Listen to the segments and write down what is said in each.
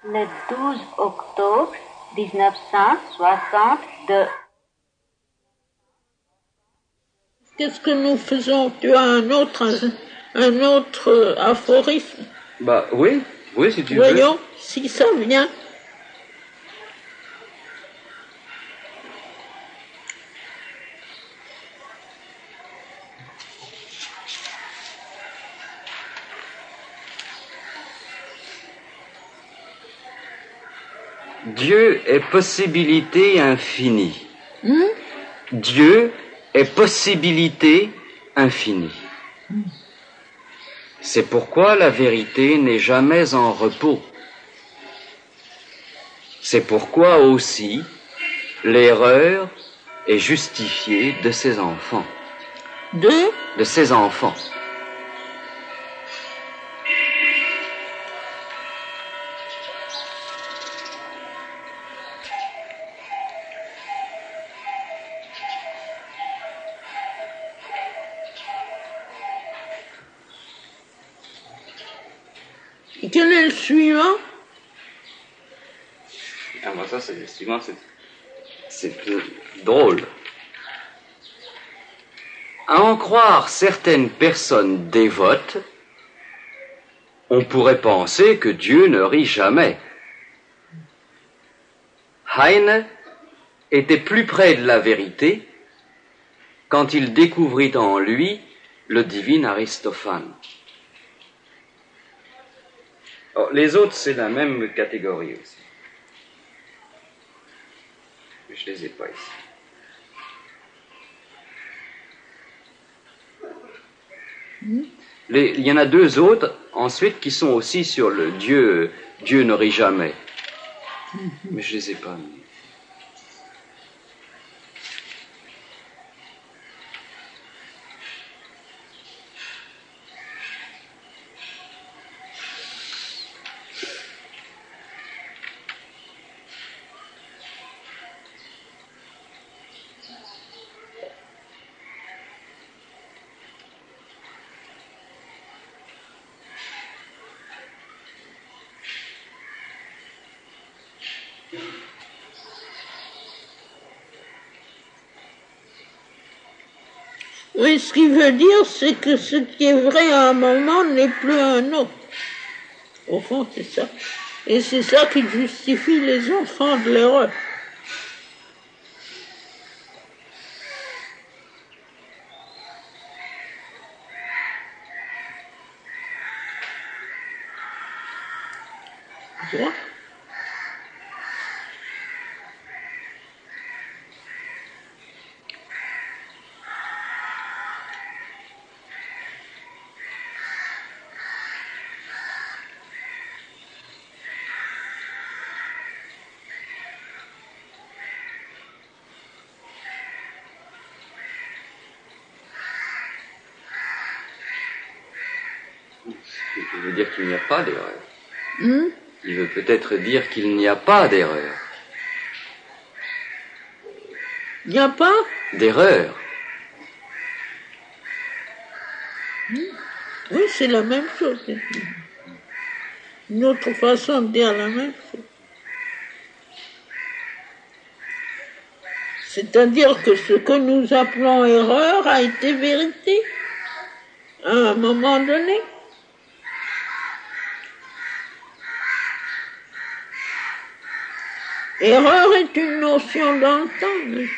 Le 12 octobre 1962. Qu'est-ce que nous faisons? Tu as un autre aphorisme? Bah oui, si tu veux. Voyons si ça vient. Dieu est possibilité infinie. Dieu est possibilité infinie. C'est pourquoi la vérité n'est jamais en repos. C'est pourquoi aussi l'erreur est justifiée de ses enfants. De ses enfants. Et quel est le suivant? Ah, moi, ça, c'est le suivant, c'est plus drôle. À en croire certaines personnes dévotes, on pourrait penser que Dieu ne rit jamais. Heine était plus près de la vérité quand il découvrit en lui le divin Aristophane. Oh, les autres, c'est la même catégorie aussi. Je les ai pas ici. Il y en a deux autres, ensuite, qui sont aussi sur le Dieu ne rit jamais. Mais je les ai pas mis. Oui, ce qui veut dire, c'est que ce qui est vrai à un moment n'est plus à un autre. Au fond, c'est ça. Et c'est ça qui justifie les enfants de l'erreur. Tu vois ? Il veut dire qu'il n'y a pas d'erreur. Il veut peut-être dire qu'il n'y a pas d'erreur. Il n'y a pas d'erreur. Oui, c'est la même chose. Une autre façon de dire la même chose. C'est-à-dire que ce que nous appelons erreur a été vérité à un moment donné. Erreur est une notion dans le temps.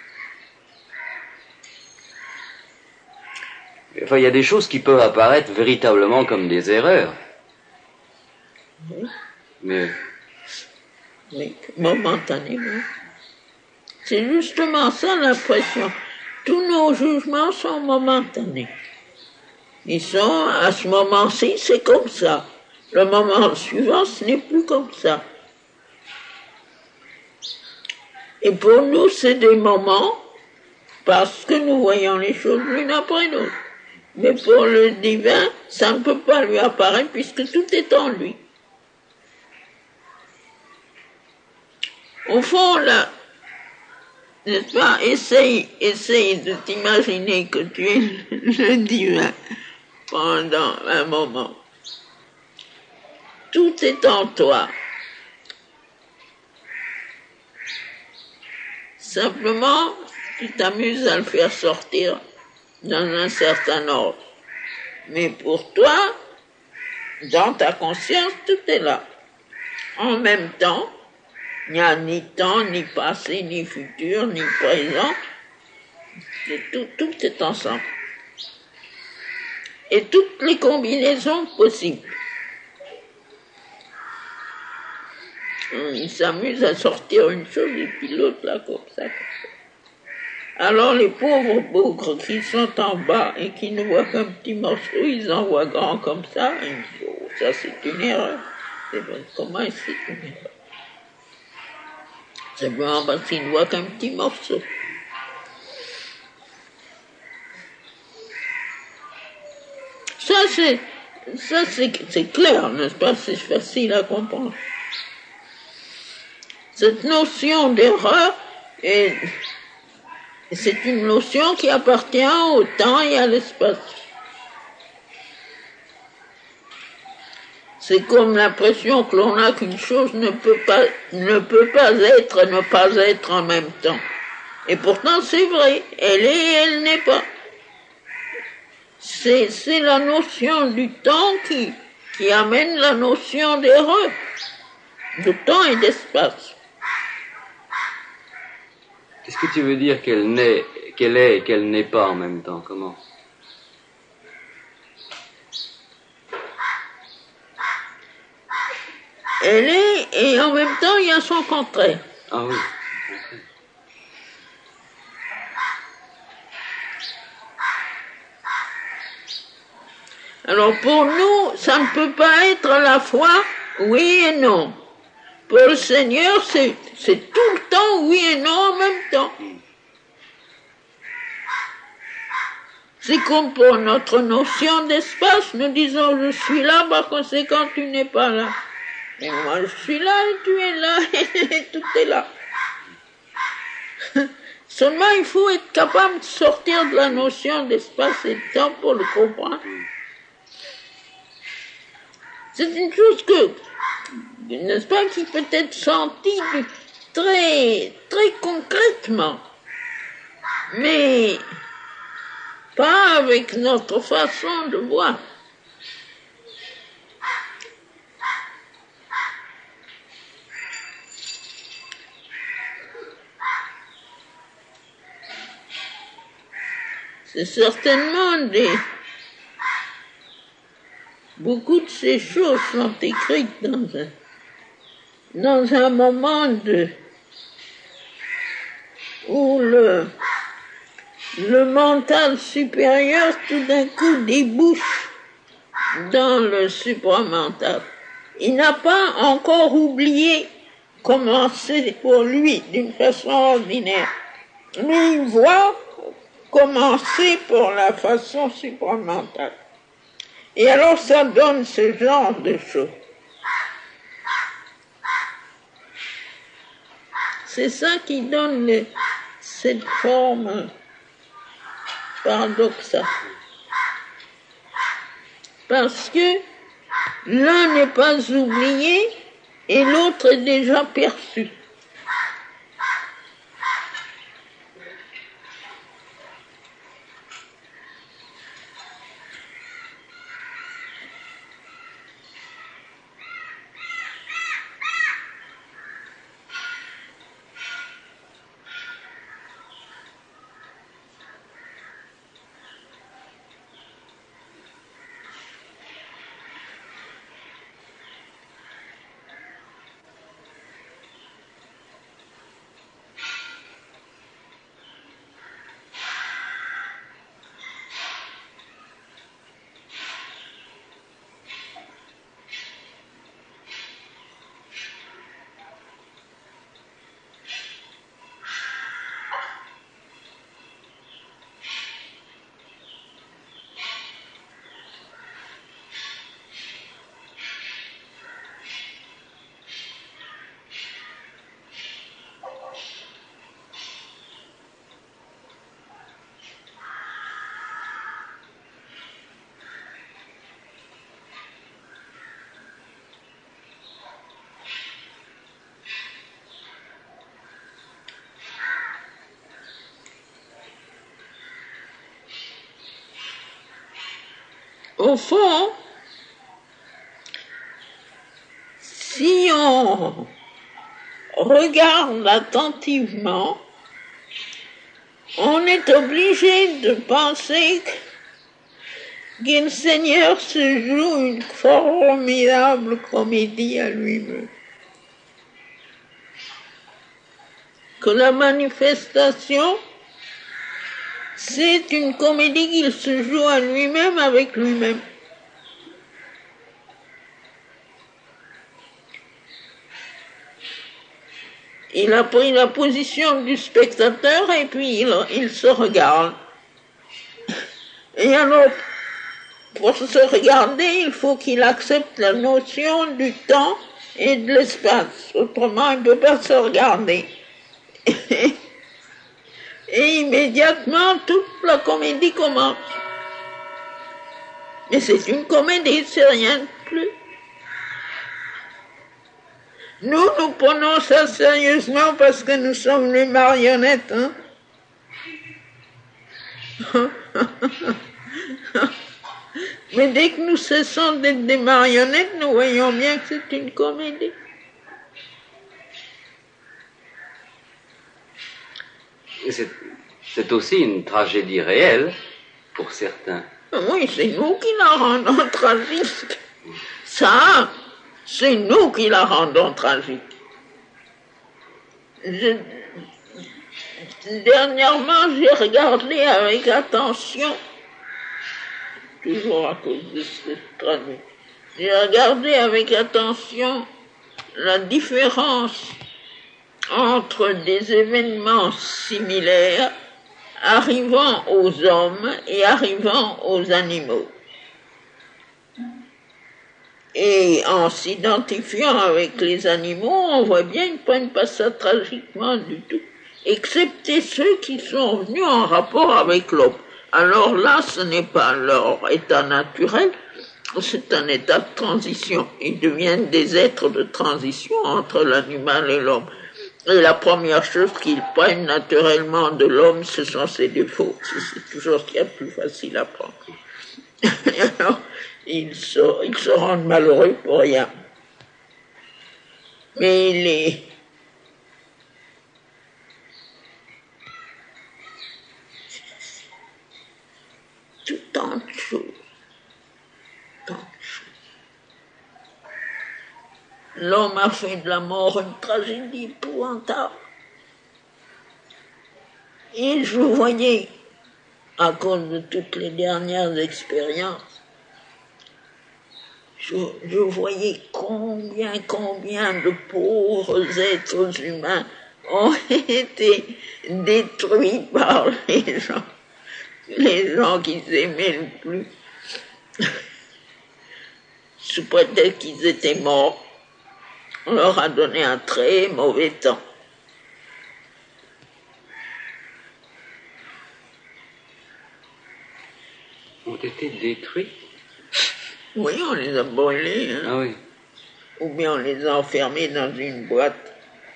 Enfin, il y a des choses qui peuvent apparaître véritablement comme des erreurs. Oui. Mais... Oui, momentanément. C'est justement ça l'impression. Tous nos jugements sont momentanés. Ils sont, à ce moment-ci, c'est comme ça. Le moment suivant, ce n'est plus comme ça. Et pour nous, c'est des moments, parce que nous voyons les choses l'une après l'autre. Mais pour le divin, ça ne peut pas lui apparaître puisque tout est en lui. Au fond, là, n'est-ce pas, essaye de t'imaginer que tu es le divin pendant un moment. Tout est en toi. Simplement, tu t'amuses à le faire sortir dans un certain ordre. Mais pour toi, dans ta conscience, tout est là. En même temps, il n'y a ni temps, ni passé, ni futur, ni présent. Tout est ensemble. Et toutes les combinaisons possibles. Il s'amuse à sortir une chose et puis l'autre là comme ça. Alors les pauvres bougres qui sont en bas et qui ne voient qu'un petit morceau, ils en voient grand comme ça. Et ils disent, oh, ça c'est une erreur. Comment est-ce que c'est une erreur? Simplement parce qu'ils ne voient qu'un petit morceau. Ça c'est clair, n'est-ce pas? C'est facile à comprendre. Cette notion d'erreur, c'est une notion qui appartient au temps et à l'espace. C'est comme l'impression que l'on a qu'une chose ne peut pas être et ne pas être en même temps. Et pourtant c'est vrai, elle est et elle n'est pas. C'est la notion du temps qui amène la notion d'erreur, de temps et d'espace. Qu'est-ce que tu veux dire qu'elle est et qu'elle n'est pas en même temps? Comment? Elle est et en même temps il y a son contraire. Ah oui. Alors pour nous, ça ne peut pas être à la fois oui et non. Pour le Seigneur, c'est tout le temps oui et non en même temps. C'est comme pour notre notion d'espace, nous disons je suis là, par conséquent tu n'es pas là. Et moi je suis là et tu es là, et tout est là. Seulement il faut être capable de sortir de la notion d'espace et de temps pour le comprendre. C'est une chose que, n'est-ce pas, qui peut être sentie très, très concrètement, mais pas avec notre façon de voir. C'est certainement beaucoup de ces choses sont écrites dans un moment où le mental supérieur tout d'un coup débouche dans le supramental. Il n'a pas encore oublié comment c'est pour lui d'une façon ordinaire, mais il voit comment c'est pour la façon supramentale. Et alors ça donne ce genre de choses. C'est ça qui donne cette forme paradoxale. Parce que l'un n'est pas oublié et l'autre est déjà perçu. Au fond, si on regarde attentivement, on est obligé de penser que le Seigneur se joue une formidable comédie à lui-même. Que la manifestation, c'est une comédie qu'il se joue à lui-même avec lui-même. Il a pris la position du spectateur et puis il se regarde. Et alors, pour se regarder, il faut qu'il accepte la notion du temps et de l'espace. Autrement, il ne peut pas se regarder. Et immédiatement, toute la comédie commence. Mais c'est une comédie, c'est rien de plus. Nous prenons ça sérieusement parce que nous sommes les marionnettes, hein. Mais dès que nous cessons d'être des marionnettes, nous voyons bien que c'est une comédie. C'est aussi une tragédie réelle pour certains. Oui, c'est nous qui la rendons tragique. Ça, c'est nous qui la rendons tragique. Dernièrement, j'ai regardé avec attention, toujours à cause de cette tragédie, j'ai regardé avec attention la différence entre des événements similaires arrivant aux hommes et arrivant aux animaux. Et en s'identifiant avec les animaux, on voit bien qu'ils ne prennent pas ça tragiquement du tout, excepté ceux qui sont venus en rapport avec l'homme. Alors là, ce n'est pas leur état naturel, c'est un état de transition. Ils deviennent des êtres de transition entre l'animal et l'homme. Et la première chose qu'ils prennent naturellement de l'homme, ce sont ses défauts. C'est toujours ce qu'il y a de plus facile à prendre. Et alors, ils se rendent malheureux pour rien. Mais il est tant de choses. L'homme a fait de la mort une tragédie épouvantable. Et je voyais, à cause de toutes les dernières expériences, je voyais combien de pauvres êtres humains ont été détruits par les gens qu'ils aimaient le plus, sous prétexte qu'ils étaient morts. On leur a donné un très mauvais temps. Ont été détruits? Oui, on les a brûlés. Hein. Ah oui. Ou bien on les a enfermés dans une boîte,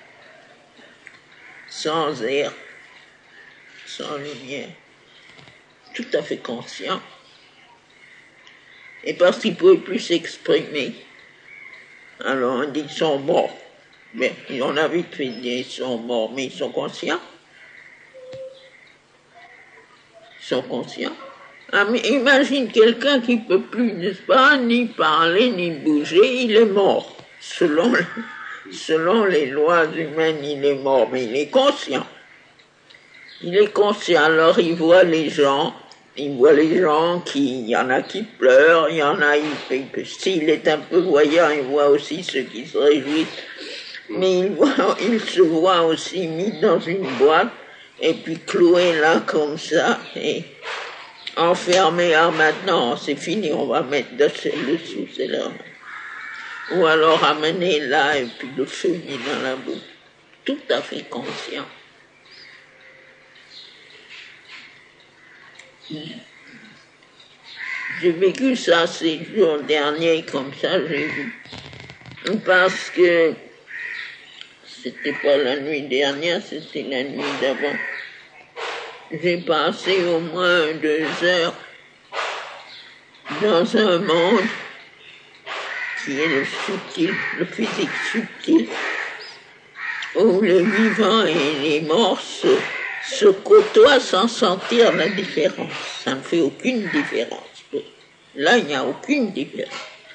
sans air, sans lumière, tout à fait conscient. Et parce qu'ils ne pouvaient plus s'exprimer, alors on dit qu'ils sont morts. Mais on a vite fait dire qu'ils sont morts, mais ils sont conscients. Ils sont conscients. Ah, mais imagine quelqu'un qui ne peut plus, n'est-ce pas, ni parler, ni bouger, il est mort. Selon les lois humaines, il est mort, mais il est conscient. Il est conscient, alors il voit les gens il y en a qui pleurent, il y en a, s'il est un peu voyant, il voit aussi ceux qui se réjouissent, mais il se voit aussi mis dans une boîte, et puis cloué là comme ça, et enfermé. Ah, maintenant, c'est fini, on va mettre dessous, c'est là. Ou alors amener là, et puis le feu mis dans la bouche. Tout à fait conscient. J'ai vécu ça ces jours derniers, comme ça, j'ai vu. Parce que c'était pas la nuit dernière, c'était la nuit d'avant. J'ai passé au moins 2 heures dans un monde qui est le subtil, le physique subtil, où le vivant et les morts se côtoient sans sentir la différence. Ça ne fait aucune différence. Là, il n'y a aucune différence.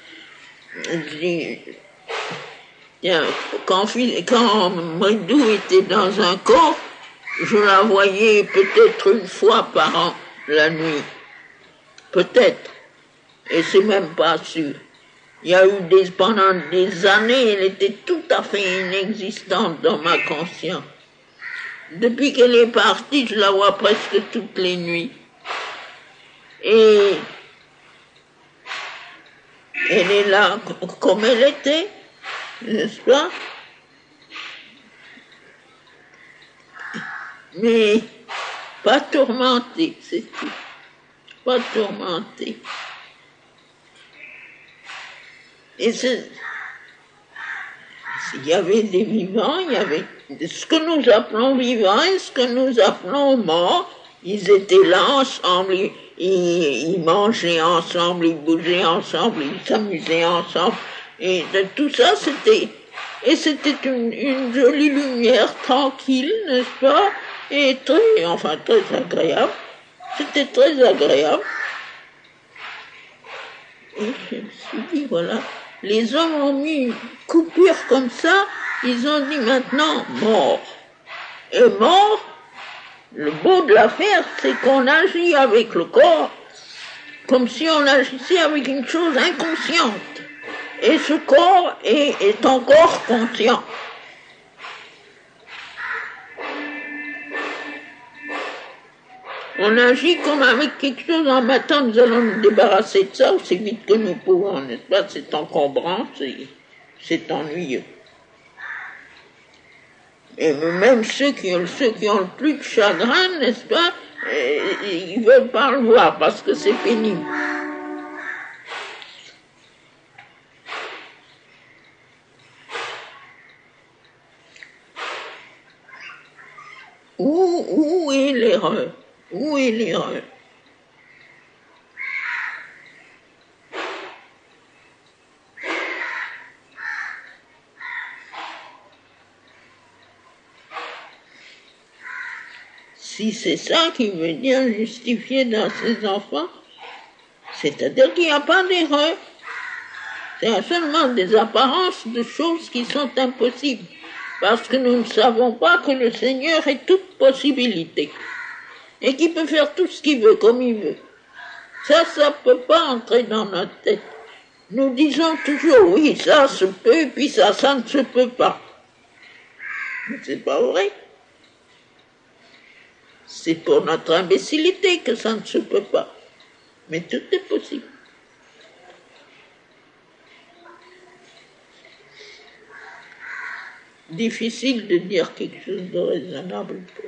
Quand Bridou était dans un corps, je la voyais peut-être une fois par an, la nuit. Peut-être. Et c'est même pas sûr. Il y a eu pendant des années, elle était tout à fait inexistante dans ma conscience. Depuis qu'elle est partie, je la vois presque toutes les nuits. Et elle est là comme elle était, n'est-ce pas? Mais pas tourmentée, c'est tout. Pas tourmentée. Et il y avait des vivants, il y avait ce que nous appelons vivants et ce que nous appelons morts. Ils étaient là ensemble, ils mangeaient ensemble, ils bougeaient ensemble, ils s'amusaient ensemble. Et de tout ça, c'était une jolie lumière tranquille, n'est-ce pas? Et très agréable. C'était très agréable. Et je me suis dit, voilà, les hommes ont mis une coupure comme ça, ils ont dit maintenant mort. Et mort, le beau de l'affaire, c'est qu'on agit avec le corps comme si on agissait avec une chose inconsciente. Et ce corps est encore conscient. On agit comme avec quelque chose en matin, nous allons nous débarrasser de ça aussi vite que nous pouvons, n'est-ce pas? C'est encombrant, c'est ennuyeux. Et même ceux qui ont le plus de chagrin, n'est-ce pas, ils veulent pas le voir parce que c'est pénible. Où est l'erreur? Où est l'erreur? Si c'est ça qui veut dire justifier dans ses enfants, c'est-à-dire qu'il n'y a pas d'erreur. C'est seulement des apparences de choses qui sont impossibles. Parce que nous ne savons pas que le Seigneur est toute possibilité. Et qu'il peut faire tout ce qu'il veut, comme il veut. Ça ne peut pas entrer dans notre tête. Nous disons toujours, oui, ça se peut, et puis ça ne se peut pas. Mais c'est pas vrai. C'est pour notre imbécilité que ça ne se peut pas. Mais tout est possible. Difficile de dire quelque chose de raisonnable pour.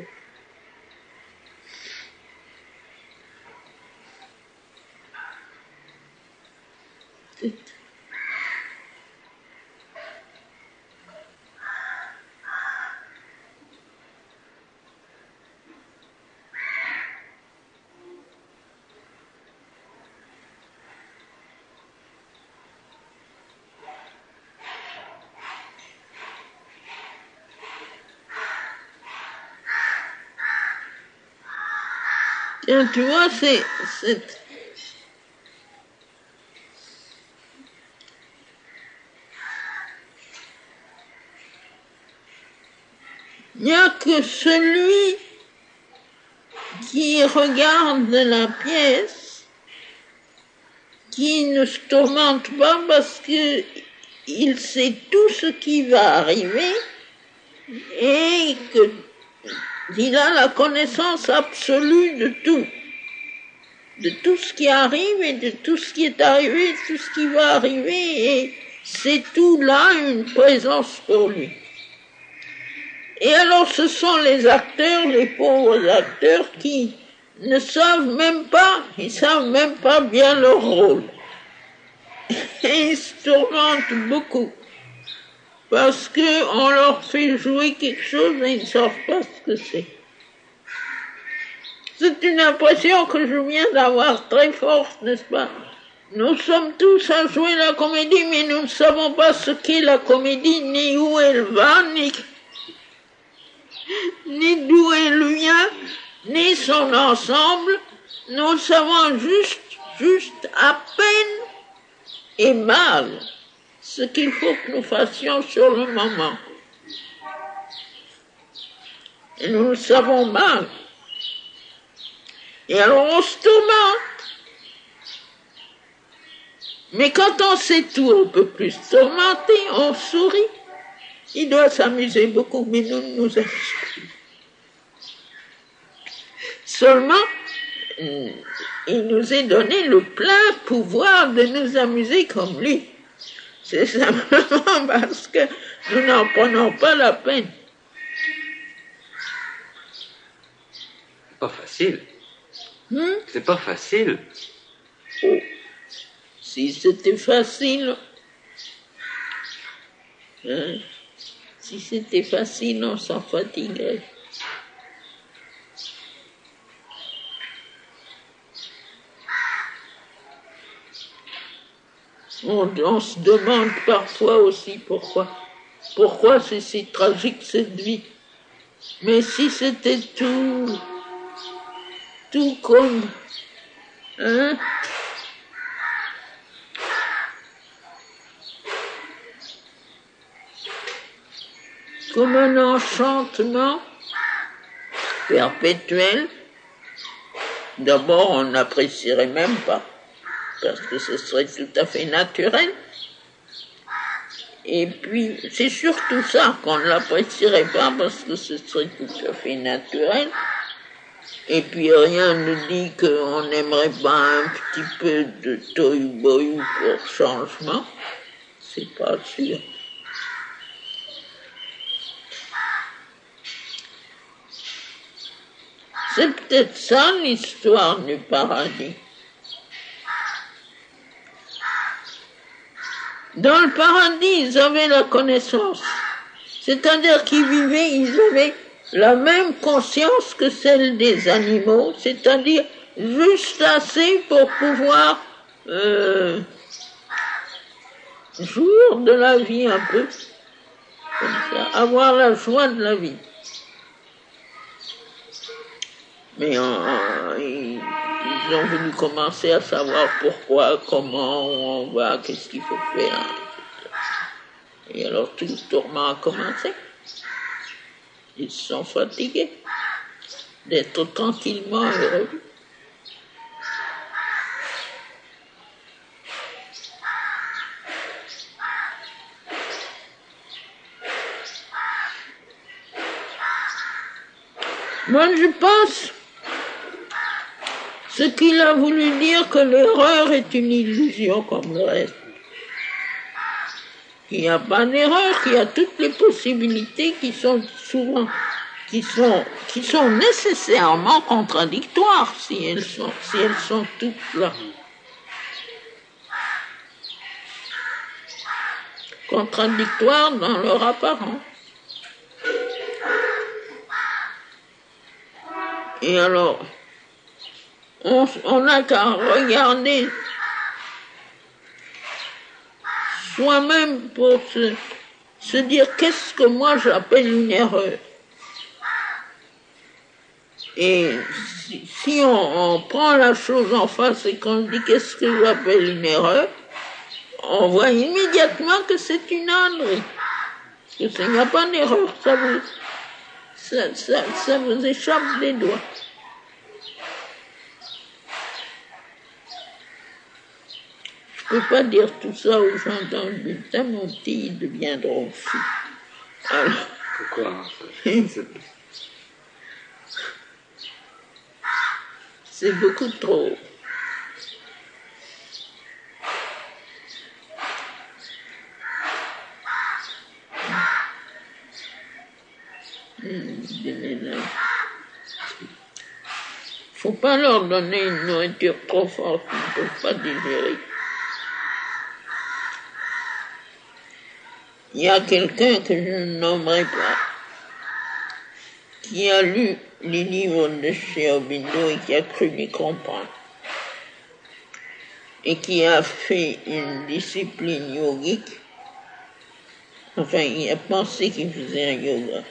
Tiens, tu vois, il n'y a que celui qui regarde la pièce, qui ne se tourmente pas parce que il sait tout ce qui va arriver et qu'il a la connaissance absolue de tout ce qui arrive et de tout ce qui est arrivé, de tout ce qui va arriver, et c'est tout là une présence pour lui. Et alors ce sont les acteurs, les pauvres acteurs qui ne savent même pas, ils savent même pas bien leur rôle. Et ils se tourmentent beaucoup. Parce qu'on leur fait jouer quelque chose et ils ne savent pas ce que c'est. C'est une impression que je viens d'avoir très forte, n'est-ce pas? Nous sommes tous à jouer la comédie, mais nous ne savons pas ce qu'est la comédie, ni où elle va, ni d'où elle vient, ni son ensemble. Nous savons juste à peine et mal ce qu'il faut que nous fassions sur le moment. Et nous le savons mal. Et alors on se tourmente. Mais quand on sait tout, on peut plus se tourmenter, on sourit. Il doit s'amuser beaucoup, mais nous ne nous amusons plus. Seulement, il nous est donné le plein pouvoir de nous amuser comme lui. C'est simplement parce que nous n'en prenons pas la peine. C'est pas facile. C'est pas facile. Oh. Si c'était facile, si c'était facile, on s'en fatiguerait. On se demande parfois aussi pourquoi c'est si tragique cette vie. Mais si c'était tout comme, comme un enchantement perpétuel, d'abord on n'apprécierait même pas, parce que ce serait tout à fait naturel. Et puis, c'est surtout ça qu'on ne l'apprécierait pas, parce que ce serait tout à fait naturel. Et puis rien ne dit qu'on n'aimerait pas un petit peu de tohu-bohu pour changement. C'est pas sûr. C'est peut-être ça l'histoire du paradis. Dans le paradis, ils avaient la connaissance. C'est-à-dire qu'ils vivaient, ils avaient la même conscience que celle des animaux, c'est-à-dire juste assez pour pouvoir jouir de la vie un peu, comme ça, avoir la joie de la vie. Mais ils ont voulu commencer à savoir pourquoi, comment, où on va, qu'est-ce qu'il faut faire. Et alors tout le tourment a commencé. Ils se sont fatigués d'être tranquillement heureux. Moi, je pense ce qu'il a voulu dire que l'erreur est une illusion comme le reste. Il n'y a pas d'erreur, qu'il y a toutes les possibilités qui sont nécessairement contradictoires si elles sont toutes là. Contradictoires dans leur apparence. Et alors, on n'a qu'à regarder soi-même pour se dire qu'est-ce que moi j'appelle une erreur. Et si on prend la chose en face et qu'on dit qu'est-ce que j'appelle une erreur, on voit immédiatement que c'est une ânerie. Parce qu'il n'y a pas d'erreur, ça vous échappe des doigts. Je ne peux pas dire tout ça aux gens dans le bulletin, mon petit, ils deviendront fous. Alors, pourquoi? C'est beaucoup trop. Faut pas leur donner une nourriture trop forte, ils ne peuvent pas digérer. Il y a quelqu'un que je ne nommerai pas, qui a lu les livres de chez Aurobindo et qui a cru les comprendre. et qui a fait une discipline yogique. Enfin, il a pensé qu'il faisait un yoga.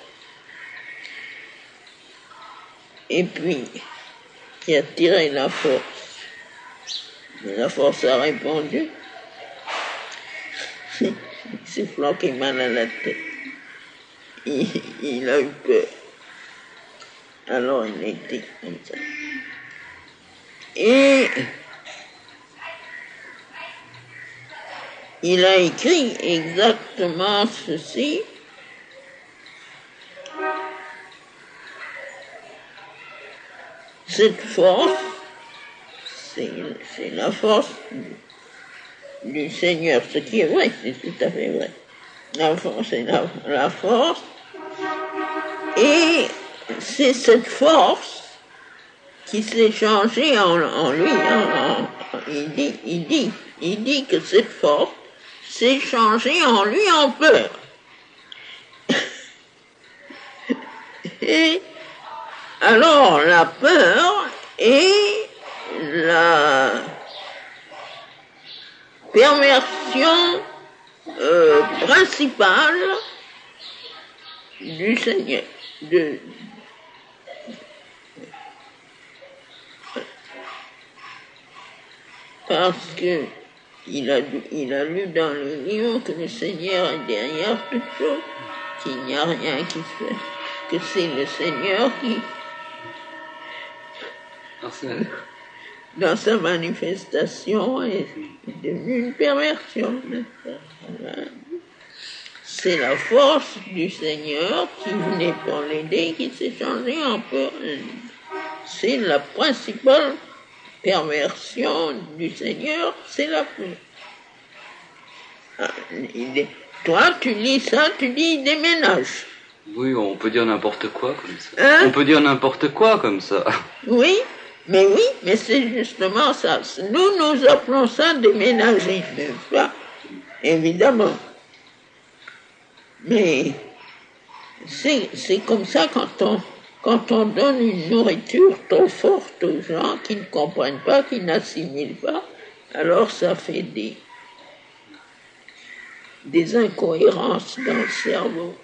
Et puis, qui a tiré la force. Mais la force a répondu. Il s'est flanqué mal à la tête. Il a eu peur. Alors il était comme ça. Et il a écrit exactement ceci. Cette force, c'est la force du Seigneur, ce qui est vrai, c'est tout à fait vrai. La force, c'est la force, et c'est cette force qui s'est changée en lui. Il dit que cette force s'est changée en lui en peur. Et alors la peur est la perversion principale du Seigneur. Parce que il a lu dans le livre que le Seigneur est derrière toute chose, qu'il n'y a rien qui se fait, que c'est le Seigneur qui, dans sa manifestation, est devenu une perversion. C'est la force du Seigneur qui venait pour l'aider, qui s'est changée en peur. C'est la principale perversion du Seigneur, c'est la peur. Toi, tu lis ça, tu dis il déménage. Oui, on peut dire n'importe quoi comme ça. Hein? On peut dire n'importe quoi comme ça. Oui, mais c'est justement ça. Nous appelons ça déménager, n'est-ce pas? Évidemment. Mais c'est comme ça quand on donne une nourriture trop forte aux gens qui ne comprennent pas, qui n'assimilent pas, alors ça fait des incohérences dans le cerveau.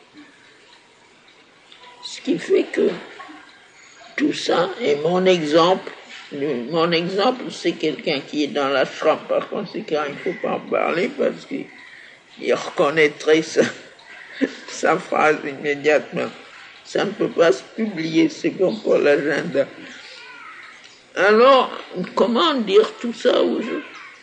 Ce qui fait que tout ça est mon exemple. Mon exemple, c'est quelqu'un qui est dans la chambre, par conséquent, il ne faut pas en parler parce qu'il reconnaîtrait sa phrase immédiatement. Ça ne peut pas se publier, c'est comme pour l'agenda. Alors, comment dire tout ça aux gens?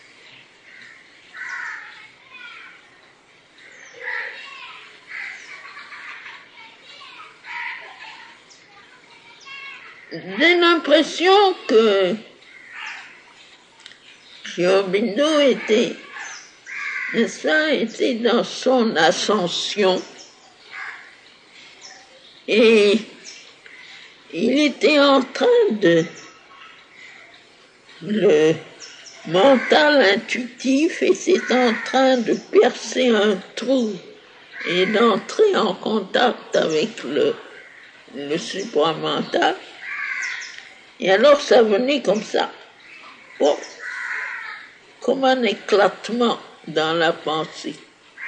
J'ai l'impression que Sri Aurobindo était dans son ascension et il était en train le mental intuitif était en train de percer un trou et d'entrer en contact avec le supramental. Et alors ça venait comme ça, comme un éclatement dans la pensée.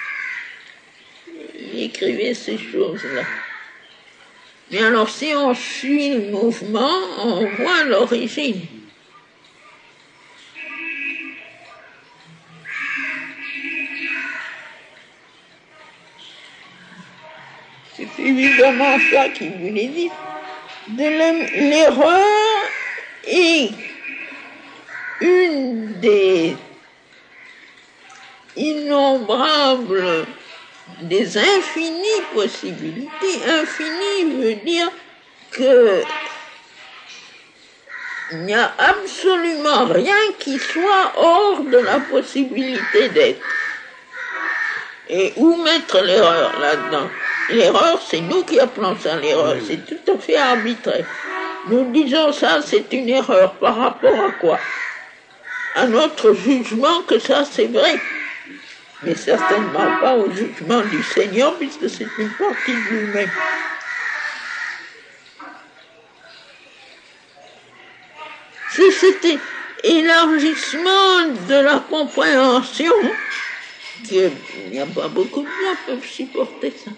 Il écrivait ces choses-là. Mais alors si on suit le mouvement, on voit l'origine. C'est évidemment ça qu'il voulait dire. L'erreur est une des innombrables, des infinies possibilités. Infini veut dire que il n'y a absolument rien qui soit hors de la possibilité d'être. Et où mettre l'erreur là-dedans? L'erreur, c'est nous qui appelons ça l'erreur, c'est tout à fait arbitraire. Nous disons ça, c'est une erreur par rapport à quoi? À notre jugement que ça, c'est vrai. Mais certainement pas au jugement du Seigneur, puisque c'est une partie de lui-même. élargissement de la compréhension, qu'il n'y a pas beaucoup de gens qui peuvent supporter ça.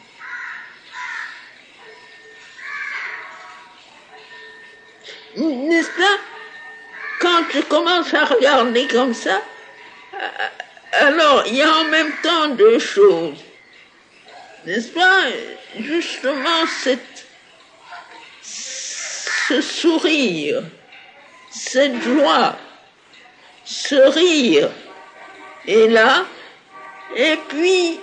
N'est-ce pas? Quand je commence à regarder comme ça, alors il y a en même temps deux choses. N'est-ce pas? Justement, ce sourire, cette joie, ce rire est là, et puis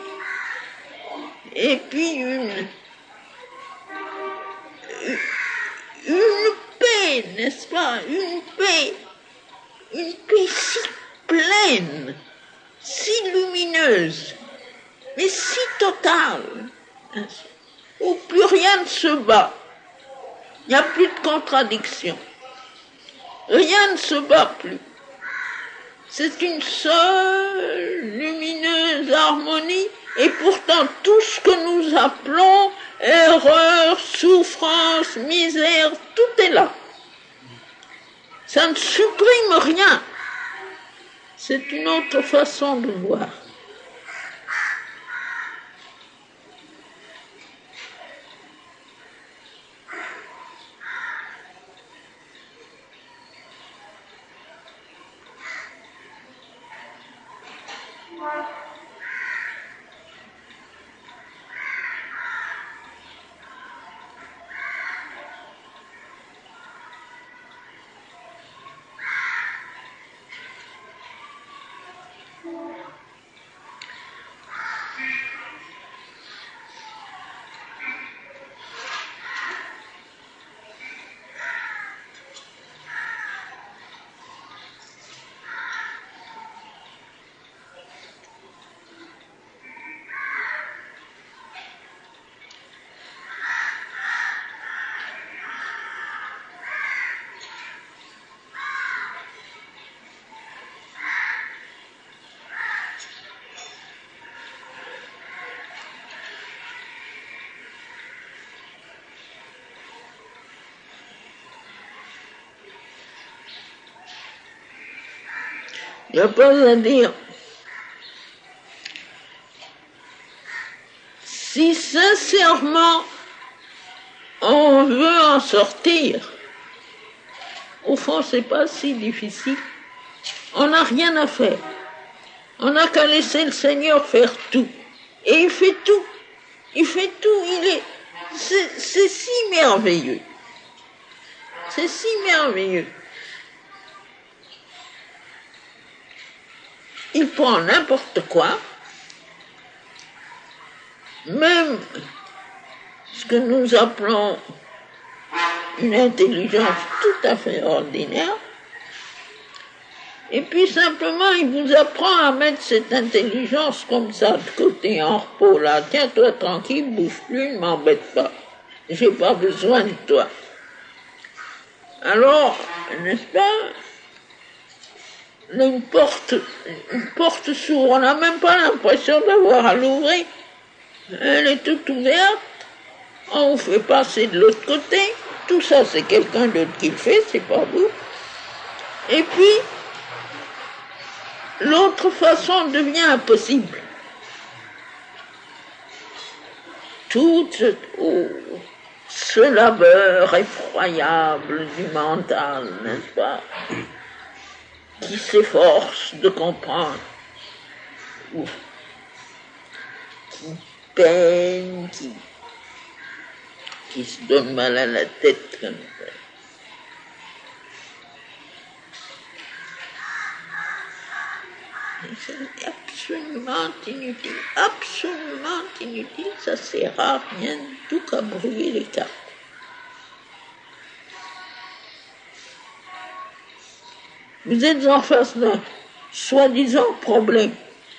une paix, n'est-ce pas? Une paix si pleine, si lumineuse, mais si totale, où plus rien ne se bat. Il n'y a plus de contradiction. Rien ne se bat plus. C'est une seule lumineuse harmonie, et pourtant tout ce que nous appelons erreur, souffrance, misère, tout est là. Ça ne supprime rien. C'est une autre façon de voir. Il n'y a pas à dire. Si sincèrement on veut en sortir, au fond c'est pas si difficile. On n'a rien à faire. On n'a qu'à laisser le Seigneur faire tout. Et il fait tout. Il fait tout. C'est si merveilleux. C'est si merveilleux. Il prend n'importe quoi, même ce que nous appelons une intelligence tout à fait ordinaire, et puis simplement il vous apprend à mettre cette intelligence comme ça de côté en repos là. Tiens-toi tranquille, bouge plus, ne m'embête pas, j'ai pas besoin de toi. Alors, n'est-ce pas, une porte s'ouvre, on n'a même pas l'impression d'avoir à l'ouvrir, elle est toute ouverte, on vous fait passer de l'autre côté, tout ça c'est quelqu'un d'autre qui le fait, c'est pas vous. Et puis, l'autre façon devient impossible. Tout ce labeur effroyable du mental, n'est-ce pas, qui s'efforce de comprendre, qui peine, qui se donne mal à la tête comme ça. C'est absolument inutile, ça sert à rien du tout qu'à brouiller les cartes. Vous êtes en face d'un soi-disant problème.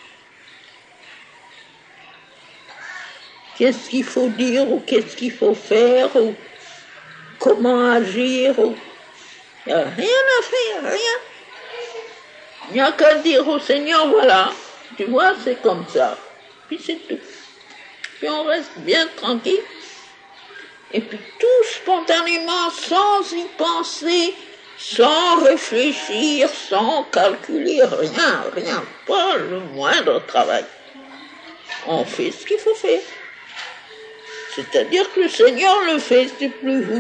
Qu'est-ce qu'il faut dire, ou qu'est-ce qu'il faut faire, ou comment agir, ou... Il n'y a rien à faire, rien. Il n'y a qu'à dire au Seigneur, voilà, tu vois, c'est comme ça. Puis c'est tout. Puis on reste bien tranquille. Et puis tout spontanément, sans y penser, sans réfléchir, sans calculer, rien, pas le moindre travail. On fait ce qu'il faut faire. C'est-à-dire que le Seigneur le fait, c'est plus vous.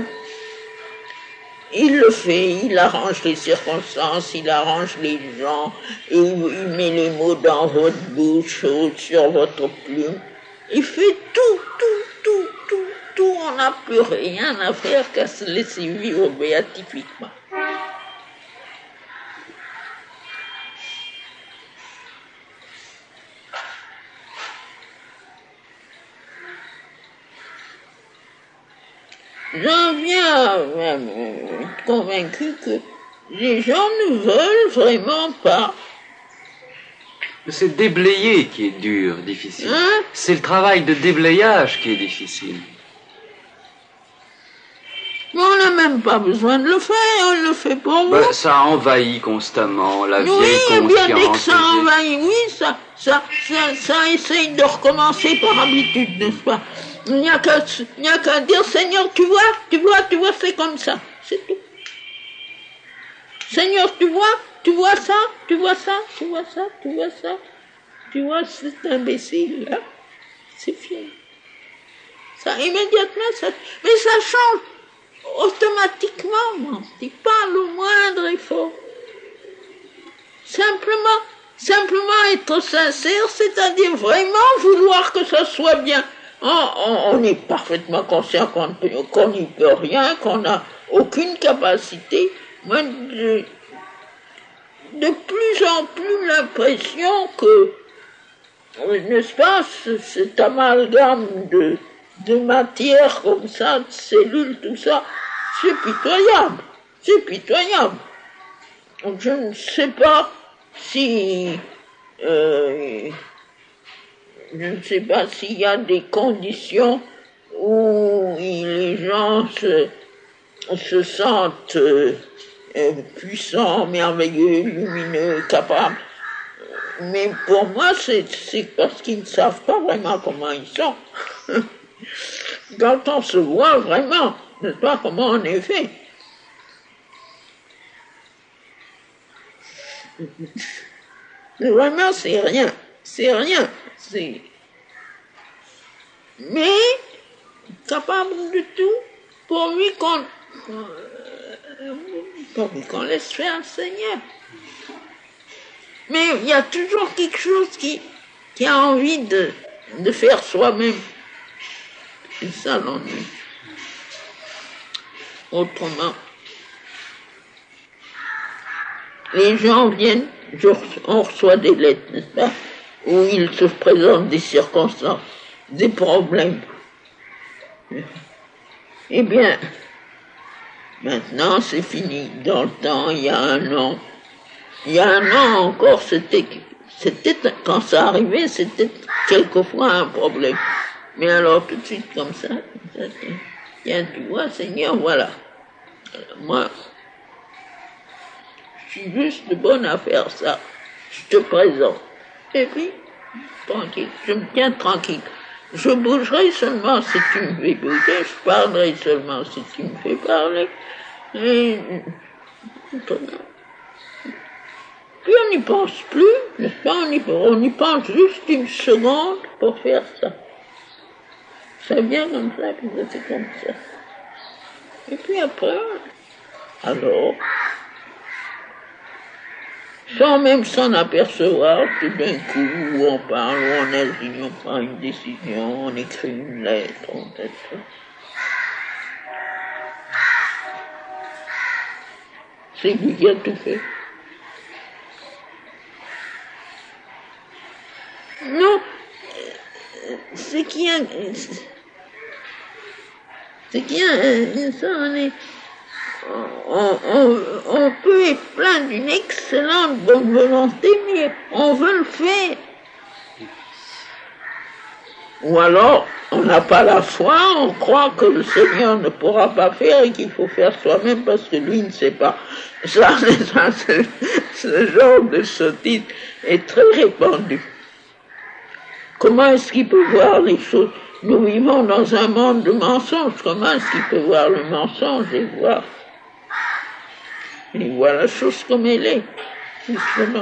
Il le fait, il arrange les circonstances, il arrange les gens, il met les mots dans votre bouche, sur votre plume. Il fait tout. On n'a plus rien à faire qu'à se laisser vivre béatifiquement. J'en viens même être convaincu que les gens ne veulent vraiment pas. C'est déblayer qui est dur, difficile. Hein? C'est le travail de déblayage qui est difficile. Mais on n'a même pas besoin de le faire, on le fait pour vous. Ben, ça envahit constamment la vieille Oui, conscience. bien dès que ça envahit, oui, ça essaye de recommencer par habitude, n'est-ce pas? Il n'y a qu'à dire, Seigneur, tu vois, c'est comme ça, c'est tout. Seigneur, tu vois cet imbécile-là, c'est fini. Ça, immédiatement, mais ça change automatiquement, c'est pas le moindre effort. Simplement être sincère, c'est-à-dire vraiment vouloir que ça soit bien. On est parfaitement conscient qu'on n'y peut rien, qu'on n'a aucune capacité. Moi, de plus en plus l'impression que, n'est-ce pas, cet amalgame de matière comme ça, de cellules, tout ça, c'est pitoyable. Donc, je ne sais pas si... je ne sais pas s'il y a des conditions où les gens se sentent puissants, merveilleux, lumineux, capables. Mais pour moi, c'est parce qu'ils ne savent pas vraiment comment ils sont. Quand on se voit vraiment, ne sais pas comment on est fait. Vraiment, c'est rien. Mais, capable de tout, pourvu qu'on laisse faire le Seigneur. Mais il y a toujours quelque chose qui a envie de faire soi-même. C'est ça l'ennui. Autrement, les gens viennent, on reçoit des lettres, n'est-ce pas, où il se présente des circonstances, des problèmes. Eh bien, maintenant c'est fini. Dans le temps, il y a un an encore, c'était quand ça arrivait, c'était quelquefois un problème. Mais alors tout de suite comme ça, tiens, tu vois, Seigneur, voilà. Alors, moi, je suis juste bonne à faire ça. Je te présente. Et puis, tranquille, je me tiens tranquille. Je bougerai seulement si tu me fais bouger, je parlerai seulement si tu me fais parler. Et puis on n'y pense plus, n'est-ce pas, on y pense juste une seconde pour faire ça. Ça vient comme ça, puis ça fait comme ça. Et puis après, alors, sans même s'en apercevoir, tout d'un coup, on parle, on agit, on prend une décision, on écrit une lettre, on fait ça. C'est lui qui a tout fait. Non, c'est qu'il y a on peut être plein d'une excellente bonne volonté, mais on veut le faire. Ou alors, on n'a pas la foi, on croit que le Seigneur ne pourra pas faire et qu'il faut faire soi-même parce que lui ne sait pas. Ça, ce genre de sottise est très répandu. Comment est-ce qu'il peut voir les choses? Nous vivons dans un monde de mensonges. Comment est-ce qu'il peut voir le mensonge et voir Il voit la chose comme elle est, justement.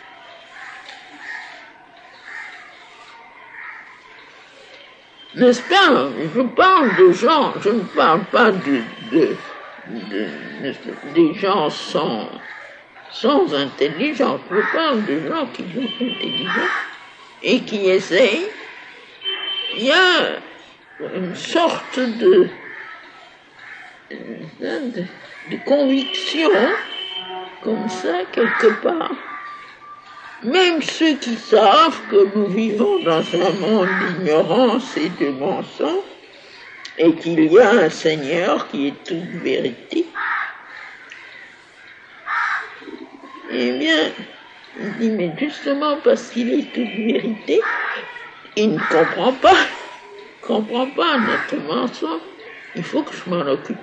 N'est-ce pas? Je parle de gens, je ne parle pas des gens sans intelligence, je parle de gens qui sont intelligents et qui essayent. Il y a une sorte de conviction, comme ça, quelque part. Même ceux qui savent que nous vivons dans un monde d'ignorance et de mensonge, et qu'il y a un Seigneur qui est toute vérité, eh bien, il dit, mais justement parce qu'il est toute vérité, il ne comprend pas notre mensonge, il faut que je m'en occupe.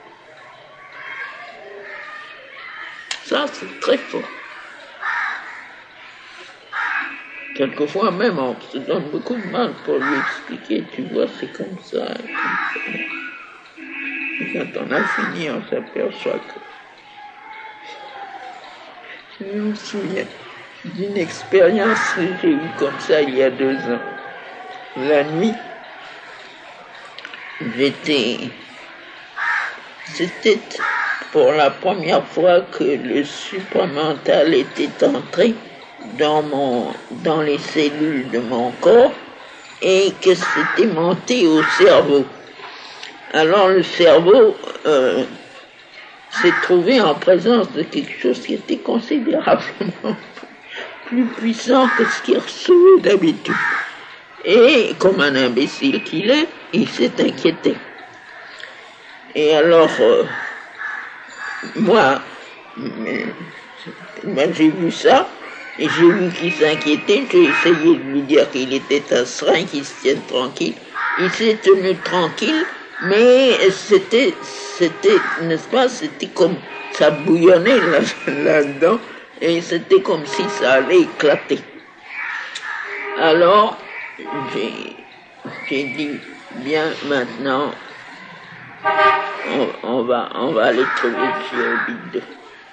Ça, c'est très fort. Quelquefois même, on se donne beaucoup de mal pour lui expliquer, tu vois, c'est comme ça. Et quand on a fini, on s'aperçoit que... Je me souviens d'une expérience que j'ai eue comme ça il y a 2 ans. La nuit, c'était pour la première fois que le supramental était entré dans les cellules de mon corps et que c'était monté au cerveau. Alors le cerveau s'est trouvé en présence de quelque chose qui était considérablement plus puissant que ce qu'il recevait d'habitude. Et comme un imbécile qu'il est, il s'est inquiété. Et alors, moi j'ai vu ça, et j'ai vu qu'il s'inquiétait, j'ai essayé de lui dire qu'il était un serein, qu'il se tienne tranquille. Il s'est tenu tranquille, mais c'était, n'est-ce pas, c'était comme ça bouillonnait là-dedans, et c'était comme si ça allait éclater. Alors, j'ai dit, bien maintenant, on va aller trouver M. Obindo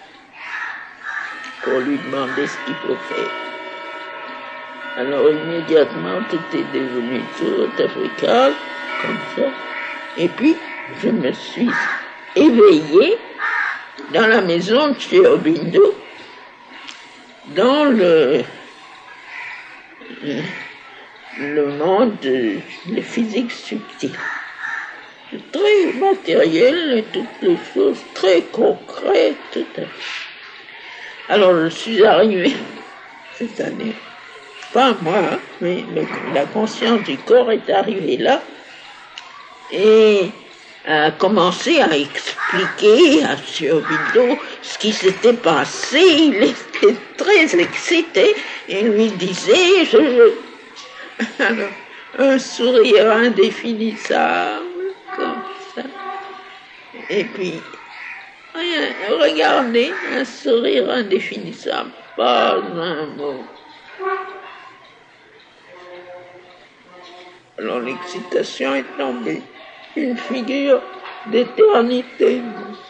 pour lui demander ce qu'il faut faire. Alors immédiatement, tout est devenu tout africain, comme ça. Et puis, je me suis éveillé dans la maison de chez Obindo, dans le monde de la physique subtile. C'est très matériel et toutes les choses très concrètes, tout à fait. Alors je suis arrivé cette année, pas moi, mais la conscience du corps est arrivée là et a commencé à expliquer à M. Obindo ce qui s'était passé. Il était très excité et lui disait, alors, un sourire indéfinissable, comme ça. Et puis, regardez, un sourire indéfinissable, pas un mot. Alors l'excitation est tombée, une figure d'éternité.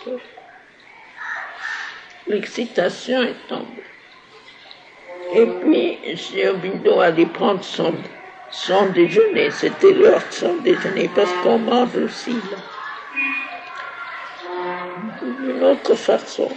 L'excitation est tombée. Et puis, M. Obindo allait prendre son déjeuner, c'était l'heure de son déjeuner, parce qu'on mange aussi là. D'une autre façon.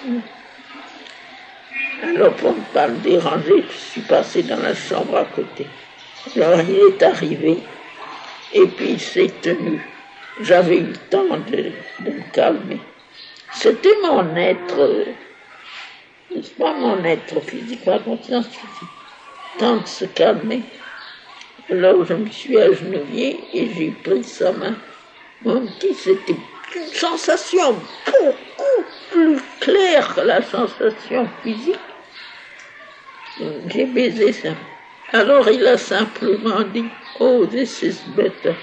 Alors pour ne pas le déranger, je suis passé dans la chambre à côté. Alors il est arrivé, et puis il s'est tenu. J'avais eu le temps de me calmer. C'était mon être, n'est-ce pas, mon être physique, ma conscience physique. Temps de se calmer. Alors je me suis agenouillé et j'ai pris sa main. Mon petit, c'était une sensation beaucoup plus claire que la sensation physique. J'ai baisé sa main. Alors il a simplement dit, oh, this is better.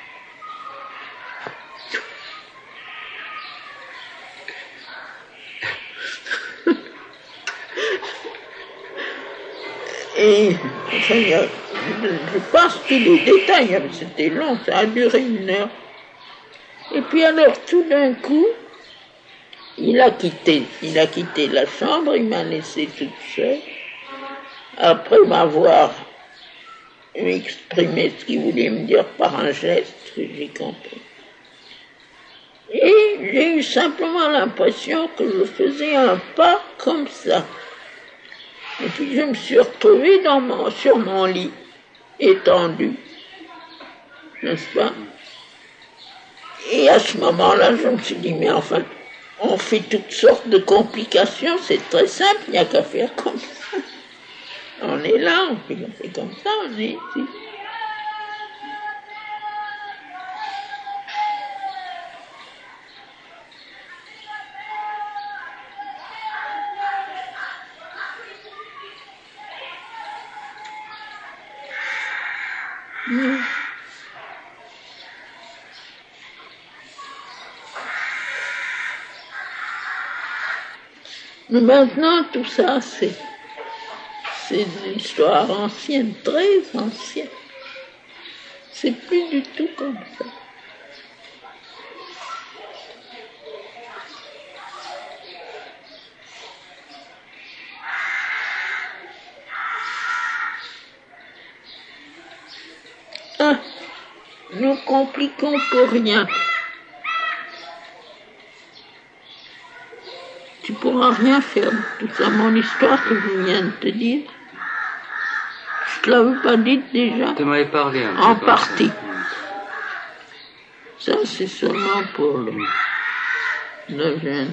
Et enfin, je passe tous les détails, c'était long, ça a duré 1 heure. Et puis alors tout d'un coup, il a quitté la chambre, il m'a laissé toute seule. Après m'avoir exprimé ce qu'il voulait me dire par un geste, j'ai compris. Et j'ai eu simplement l'impression que je faisais un pas comme ça. Et puis je me suis retrouvée sur mon lit, étendue, n'est-ce pas? Et à ce moment-là, je me suis dit, mais enfin, on fait toutes sortes de complications, c'est très simple, il n'y a qu'à faire comme ça. On est là, on fait comme ça, on est ici. Mais maintenant, tout ça, c'est des histoires anciennes, très anciennes. C'est plus du tout comme ça. Ah, nous compliquons pour rien. Tu pourras rien faire de tout ça. Mon histoire que je viens de te dire, je te l'avais pas dite déjà. Tu m'avais parlé un peu. En partie. Ça, c'est seulement pour le jeune.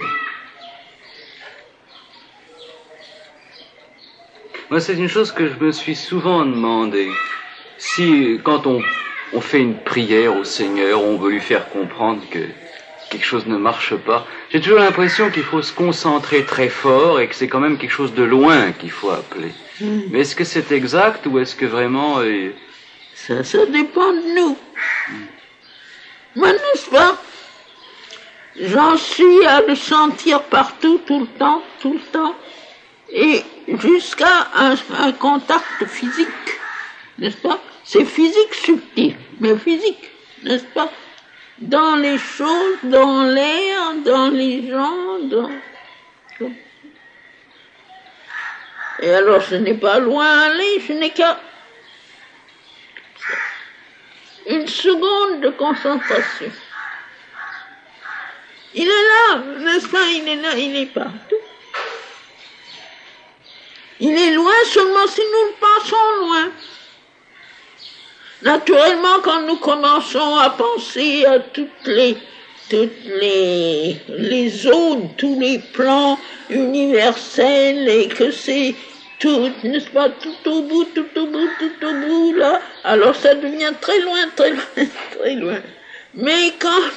Moi, c'est une chose que je me suis souvent demandé. Si, quand on fait une prière au Seigneur, on veut lui faire comprendre que quelque chose ne marche pas, j'ai toujours l'impression qu'il faut se concentrer très fort et que c'est quand même quelque chose de loin qu'il faut appeler. Mais est-ce que c'est exact ou est-ce que vraiment... Ça dépend de nous. Moi, n'est-ce pas? J'en suis à le sentir partout, tout le temps, et jusqu'à un contact physique, n'est-ce pas? C'est physique subtil, mais physique, n'est-ce pas? Dans les choses, dans l'air, dans les gens, Et alors, ce n'est pas loin à aller, je n'ai qu'à une seconde de concentration. Il est là, n'est-ce pas? Il est là, il est partout. Il est loin seulement si nous le pensons loin. Naturellement, quand nous commençons à penser à toutes les zones, tous les plans universels, et que c'est tout, n'est-ce pas, tout au bout, là, alors ça devient très loin, très loin. Mais quand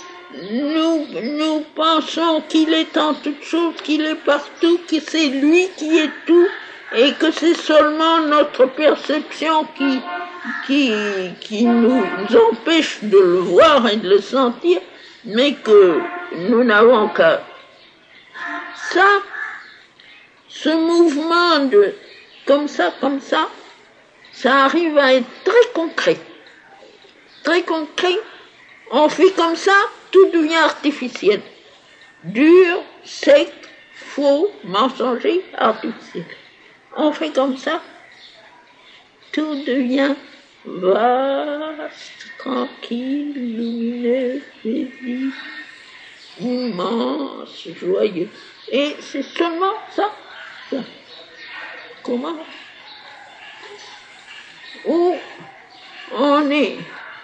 nous pensons qu'il est en toutes choses, qu'il est partout, que c'est lui qui est tout, et que c'est seulement notre perception qui nous empêche de le voir et de le sentir, mais que nous n'avons qu'à ça, ce mouvement de comme ça, ça arrive à être très concret. On fait comme ça, tout devient artificiel. Dur, sec, faux, mensonger, artificiel. On fait comme ça, tout devient vaste, tranquille, lumineux, paisible, immense, joyeux. Et c'est seulement ça. Comment? Où on est.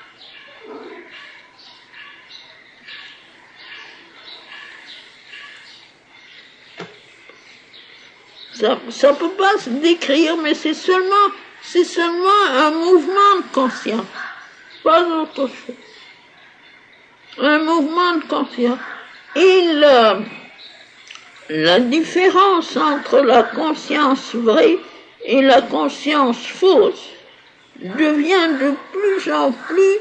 Ça peut pas se décrire, mais c'est seulement un mouvement de conscience, pas autre chose. Un mouvement de conscience. Et la différence entre la conscience vraie et la conscience fausse devient de plus en plus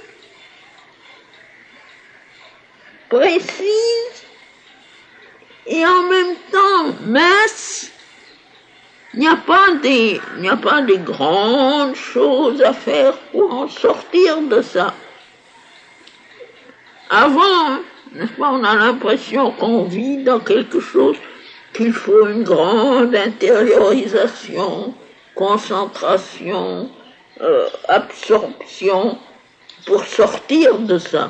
précise et en même temps mince. Il n'y a pas des grandes choses à faire pour en sortir de ça. Avant, N'est-ce pas? On a l'impression qu'on vit dans quelque chose qu'il faut une grande intériorisation, concentration, absorption pour sortir de ça.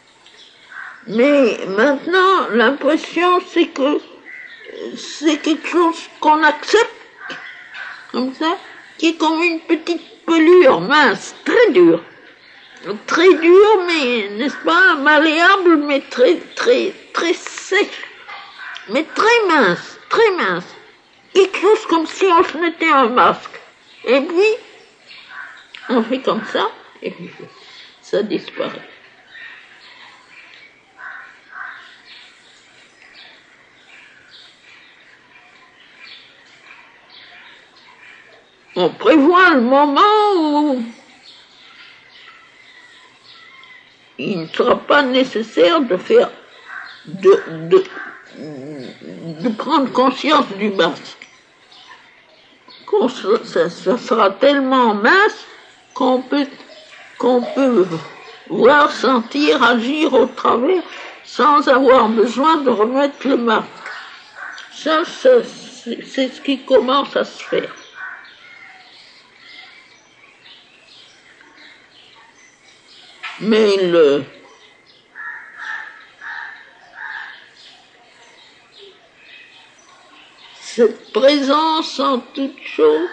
Mais maintenant, l'impression, c'est que c'est quelque chose qu'on accepte, comme ça, qui est comme une petite pelure mince, très dure. Très dur, mais, n'est-ce pas, malléable, mais très sec, mais très mince, très mince. Quelque chose comme si on se mettait un masque. Et puis, on fait comme ça, et puis ça disparaît. On prévoit le moment où il ne sera pas nécessaire de faire, de prendre conscience du masque. Ça sera tellement mince qu'on peut voir, sentir, agir au travers sans avoir besoin de remettre le masque. Ça c'est ce qui commence à se faire. Mais cette présence en toute chose,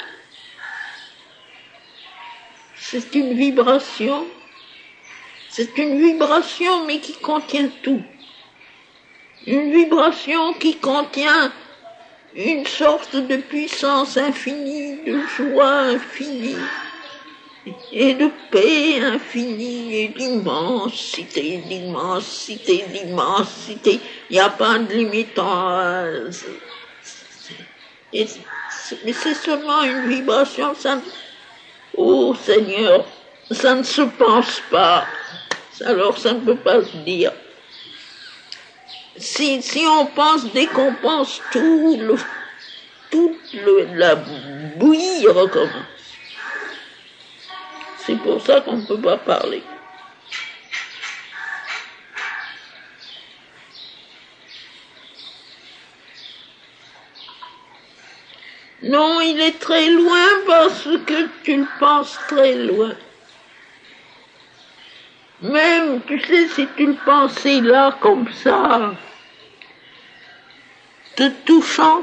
c'est une vibration. C'est une vibration, mais qui contient tout. Une vibration qui contient une sorte de puissance infinie, de joie infinie, et de paix infinie, et d'immensité, d'immensité, d'immensité. Il n'y a pas de limite. Mais c'est seulement une vibration. Oh Seigneur, ça ne se pense pas. Alors ça ne peut pas se dire. Si on pense, dès qu'on pense, la bouillie recommence. C'est pour ça qu'on ne peut pas parler. Non, il est très loin parce que tu le penses très loin. Même, tu sais, si tu le pensais là, comme ça, te touchant,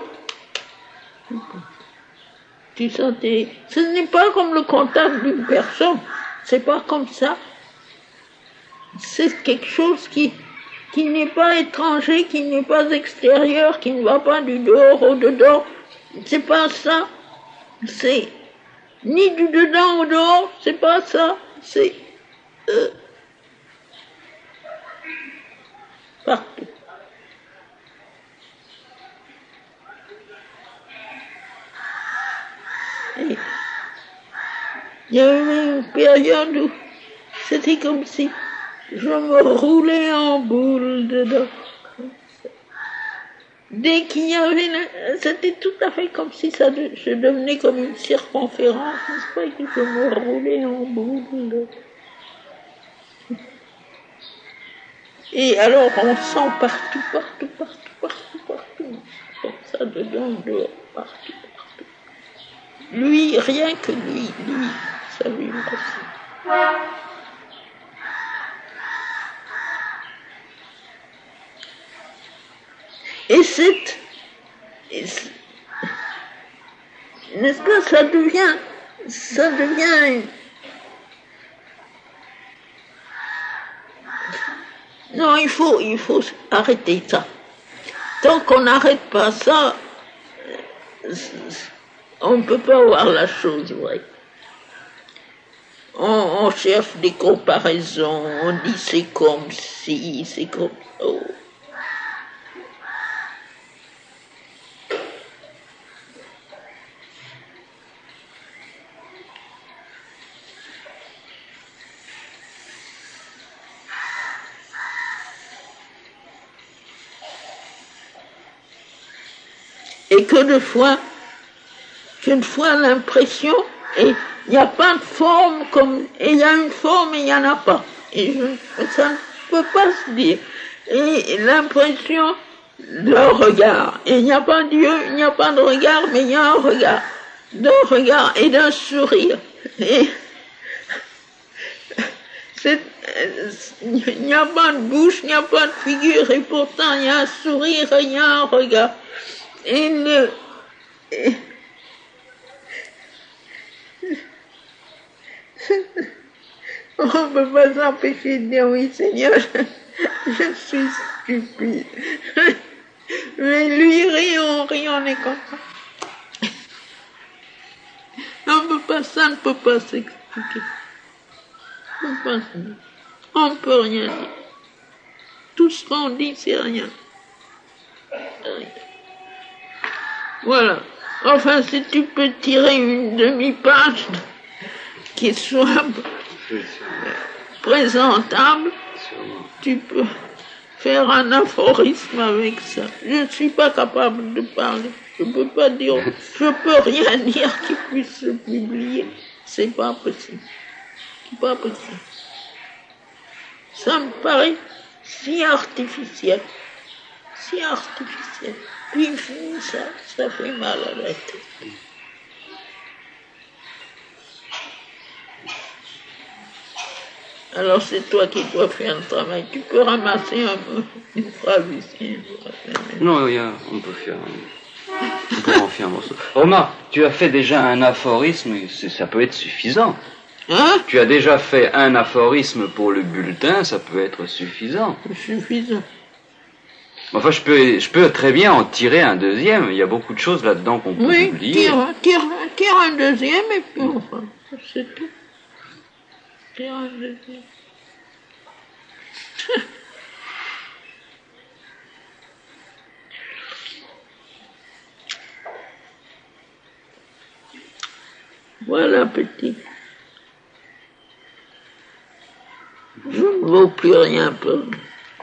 tu sentais. Ce n'est pas comme le contact d'une personne, c'est pas comme ça. C'est quelque chose qui n'est pas étranger, qui n'est pas extérieur, qui ne va pas du dehors au dedans. C'est pas ça. C'est ni du dedans au dehors, c'est pas ça. C'est partout. Et il y a eu une période où c'était comme si je me roulais en boule dedans. Dès qu'il y avait, c'était tout à fait comme si je devenais comme une circonférence, n'est-ce pas, que je me roulais en boule. Et alors on sent partout, comme ça, dedans, dehors, partout. Lui, rien que lui, ça lui aussi. Et n'est-ce pas, ça devient non, il faut arrêter ça. Tant qu'on n'arrête pas ça, on ne peut pas voir la chose vraie. On cherche des comparaisons, on dit c'est comme si, c'est comme ça. Oh. Et qu'une fois l'impression, et il n'y a pas de forme comme, et il y a une forme et il n'y en a pas. Et peut pas se dire. Et l'impression de regard. Et il n'y a pas Dieu, il n'y a pas de regard, mais il y a un regard. D'un regard et d'un sourire. Et il n'y a pas de bouche, il n'y a pas de figure, et pourtant il y a un sourire et il y a un regard. On ne peut pas s'empêcher de dire oui Seigneur, je suis stupide. Mais lui rit, on est content. Ça ne peut pas s'expliquer. On ne peut rien dire. Tout ce qu'on dit, c'est rien. Voilà. Enfin, si tu peux tirer une demi-page qui soit présentable, tu peux faire un aphorisme avec ça. Je ne suis pas capable de parler. Je ne peux pas dire, je ne peux rien dire qui puisse se publier. C'est pas possible. C'est pas possible. Ça me paraît si artificiel. Si artificiel. Puis ça fait mal à la tête. Alors c'est toi qui dois faire le travail. Tu peux ramasser une phrase ici. Non, on peut faire. On peut en faire un morceau. Remarque, tu as fait déjà un aphorisme, ça peut être suffisant. Hein? Tu as déjà fait un aphorisme pour le bulletin, ça peut être suffisant. Suffisant. Enfin, je peux très bien en tirer un deuxième. Il y a beaucoup de choses là-dedans qu'on peut oublier. Tire un deuxième et puis enfin, c'est tout. Tire un deuxième. Voilà, petit. Je ne vaux plus rien pour lui.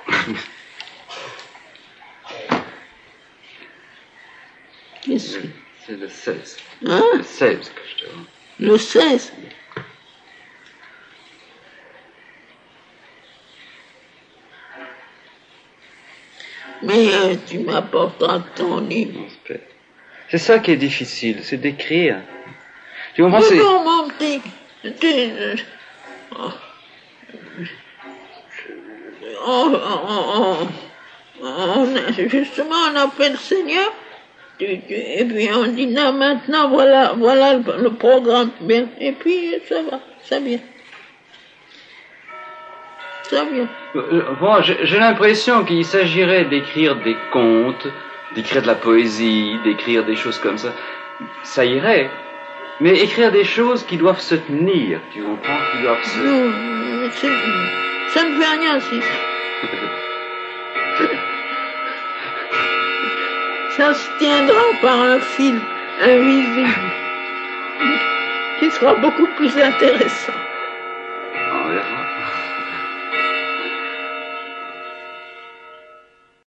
Qu'est-ce que... C'est le 16. Hein? Le 16 que je te rends. Le 16. Mais tu m'apporteras ton livre. C'est ça qui est difficile, c'est d'écrire. Tu comprends, c'est... Non, mon petit... Justement, on appelle le Seigneur, et puis on dit, non, maintenant, voilà le programme, bien, et puis ça va, ça vient. Ça vient. Bon, j'ai l'impression qu'il s'agirait d'écrire des contes, d'écrire de la poésie, d'écrire des choses comme ça. Ça irait. Mais écrire des choses qui doivent se tenir, tu comprends, qui doivent se... Non, ça ne fait rien si ça se tiendra par un fil invisible qui sera beaucoup plus intéressant.